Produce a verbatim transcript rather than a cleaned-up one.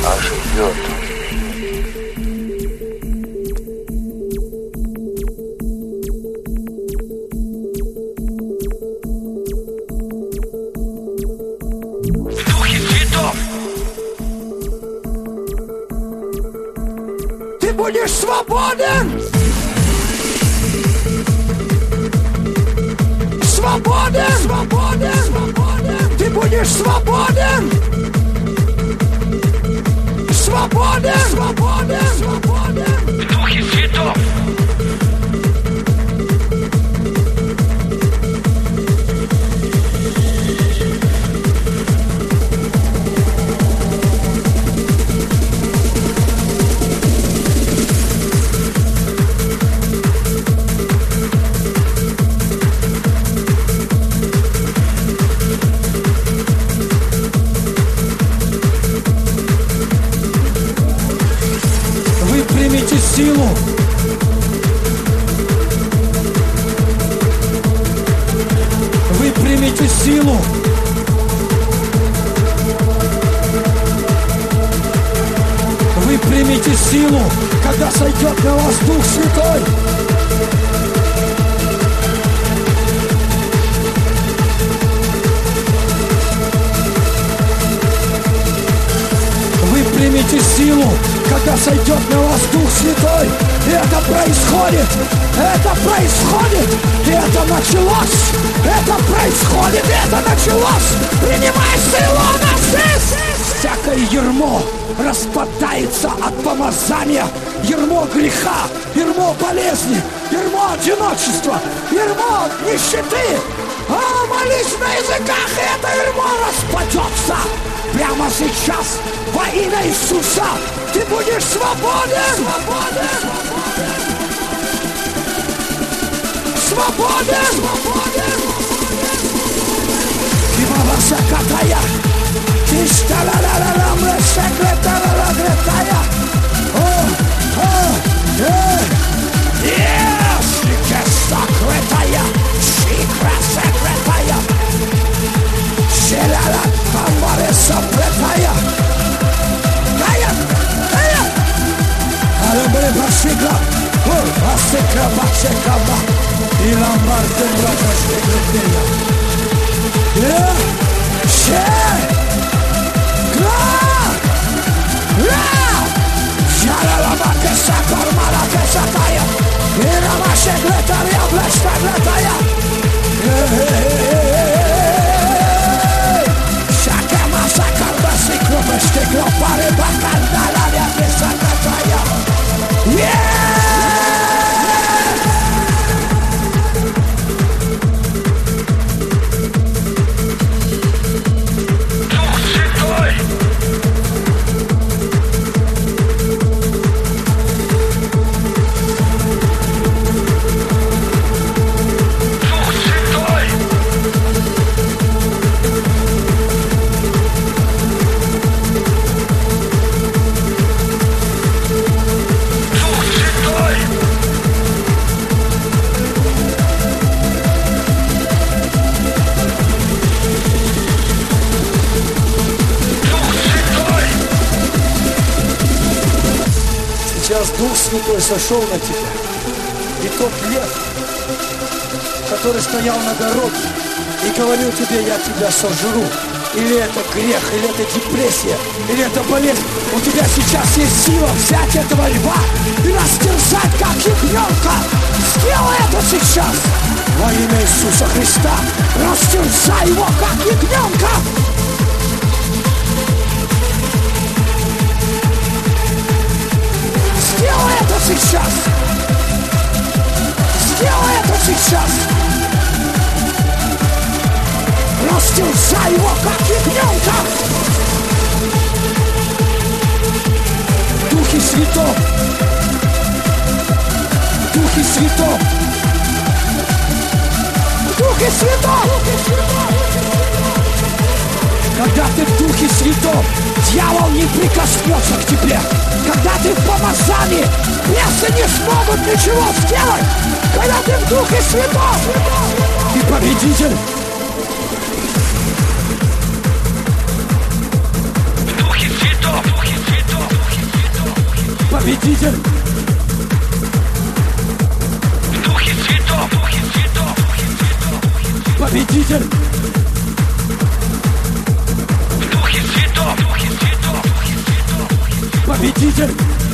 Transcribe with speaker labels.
Speaker 1: оживет.
Speaker 2: В духе цветов
Speaker 3: Ты будешь свободен! Свободен! Свободен! Свободен! Ты будешь свободен! Свободен! Свободен! Свободен!
Speaker 2: в духе цветов.
Speaker 3: Вы примите силу! Вы примите силу! Вы примите силу, когда сойдет на вас Дух Святой! Вы примите силу, когда сойдет на вас Дух Святой. И это происходит, это происходит, и это началось, это происходит, и это началось. Принимай силу на здесь! Всякое ярмо распадается от помазания. Ярмо греха, ярмо болезни, ярмо одиночества, ярмо нищеты. А, молись на языках, и это ярмо распадется. Прямо сейчас, во имя Иисуса, ты будешь свободен! Свободен! Свободен! Свободен! Ибо всякая тишталалалам секретаралagretая. О, о, э, yes, секретая, секретая. Шелала камбаре сопретая. Кая, кая. Алабре басика, о, басика, басика, ба. И ламбарте бракаште гретея. Я, ше, гра, ра. Шалала бакеса, кармара кеса кая. И рамаше гретария, блешта гретая. Сейчас Дух Святой сошел на тебя. И тот лев, который стоял на дороге и говорил тебе: я тебя сожру. Или это грех, или это депрессия, или это болезнь. У тебя сейчас есть сила взять этого льва и растерзать, как ягненка. Сделай это сейчас. Во имя Иисуса Христа растерзай его, как ягненка. Сделай это сейчас! Сделай это сейчас! Растерзай его, как ягненка! Духе Святом! Духе Святом! Духе Святом! Когда ты в Духе Святом, дьявол не прикоснется к тебе. Когда ты в помазании, бесы не смогут ничего сделать. Когда ты в Духе Святом, ты победитель.
Speaker 2: В духе цветов, в духе цветов.
Speaker 3: Победитель.
Speaker 2: В духе цветов, в духе цветов, в духе цветов.
Speaker 3: Победитель.
Speaker 2: В духе цветов, в духе цветов, в духе цветов.
Speaker 3: Победитель.